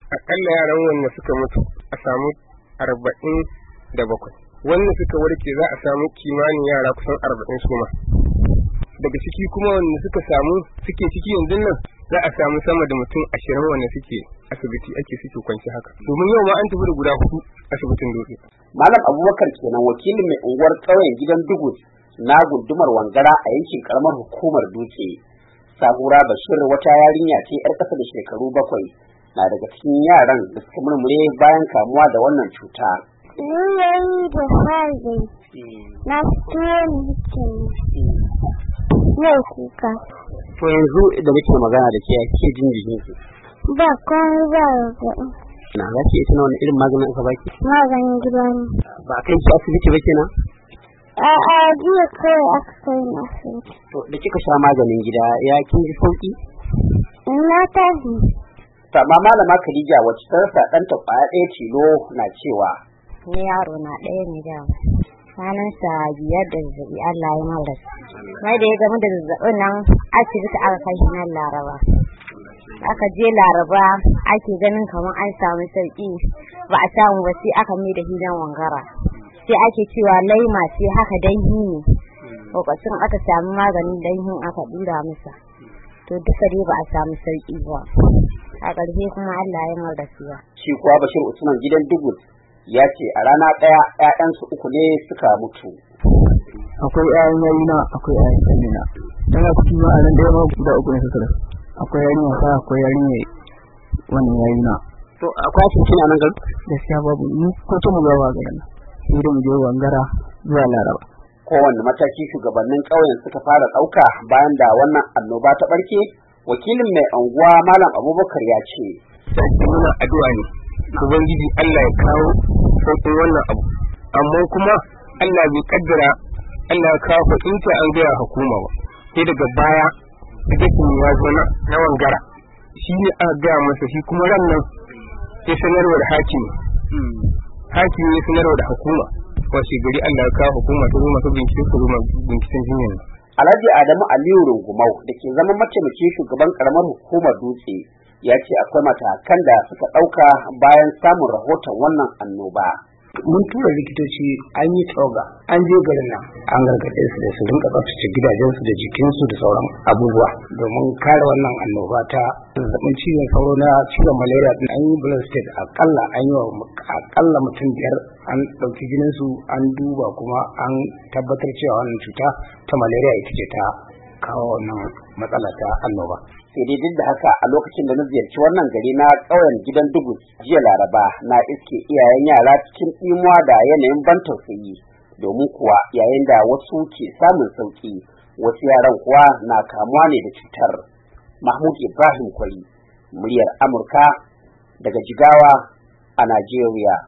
akalla yaran wanda suka mutu a samu 47, wanda suka warke za a samu kimanin yara kusan 40 su ma. Daga ciki kuma wanda suke ciki yanzu nan za a samu sama da mutum 20 wanda suke asibiti suke kwanci haka. Domin yau ma an tafi da guda 4 asibitin Dutse. Malam Abubakar kenan wakilin mai unguwar ƙauyen gidan Dugus na gundumar Wangara a yankin karamar hukumar Dutse. Sahura Bashir wata yarinya ce 'yar ƙasa da shekaru 7 na daga cikin yaran da suka murmure bayan kamuwa da wannan cuta. Yayi da fari na fito yau kuka. To yanzu da muke magana da ke jin jikin ki? Ba komai ba ga. Na za ki tuna wani irin maganin aka baki? Maganin gida ne. Ba kai ki asibiti ba kenan? A'a, jiya kai aka kai na asibiti. To da kika sha maganin gida ya kin ji sauki? Na tafi. Amma malama Khadija wacce ta rasa ɗanta ƙwaya ɗaya tilo na cewa. Ni yaro na ɗaya ne da kwanansa 5 da zazzaɓi Allah ya mara. Mai da ya gamu da zazzaɓin nan asibiti aka kai shi nan Laraba. Aka je Laraba ake ganin kamar an samu sauki ba a samu ba sai aka mai da hidan Wangara. Sai ake cewa laima sai haka danhi ne. Lokacin aka samu maganin danhin aka dura masa. To duka dai ba a samu sauki ba. A ƙarshe kuma Allah ya mara suwa. Shi kuwa Bashir Usman gidan Dugus ya ce a rana ɗaya ‘ya'yansu 3 ne suka mutu. Akwai ‘ya'yan yayina, akwai ‘ya'yan ƙanina. Dan haka kuma a ran ɗaya ma guda 3 ne suka rasu. Akwai yarinya ta, akwai yarinya wannan yayina. To akwai asibiti a nan garin? Gaskiya babu, ni ko ta mu gawa garin. Sai da mu je Wangara zuwa Laraba. Kowanne mataki shugabannin ƙauyen suka fara ɗauka bayan da wannan annoba ta ɓarke, wakilin mai anguwa Malam Abubakar ya ce. Muna addu'a ne. Ubangiji Allah ya kawo sauƙin wannan abu, amma kuma Allah bai kaddara Allah ya kawo fahimta an gaya hukuma ba, sai daga baya dukkan ya zo na Wangara shi ne aka gaya masa, shi kuma ran nan sai sanarwa da hakimi ya sanarwa da hukuma, washe gari Allah ya kawo hukuma ta zo masu bincike su zo binciken jinyar. Alhaji Adamu Aliyu Rungumau da ke zama mataimakin shugaban karamar hukumar Dutse ya ce akwai matakan da suka ɗauka bayan samun rahoton wannan annoba. Mun tura likitoci an yi tsoga an je garin nan an gargaɗe su da su rinka tsaftace gidajensu da jikinsu da sauran abubuwa domin kare wannan annoba ta zazzabin cizon sauro na cizon malaria. An yi blood state akalla an yi wa akalla mutum 5 an ɗauki jininsu an duba kuma an tabbatar cewa wannan cuta ta malaria ita ce ta kawo wannan matsala ta annoba. Sai dai duk da haka a lokacin da na ziyarci wannan gari na ƙauyen gidan Dugus jiya Laraba na iske iyayen yara cikin ɗimuwa da yanayin ban tausayi, domin kuwa yayin da wasu ke samun sauki wasu yaran kuwa na kamuwa ne da cutar. Mahmud Ibrahim Kwari, muryar Amurka daga Jigawa a Najeriya.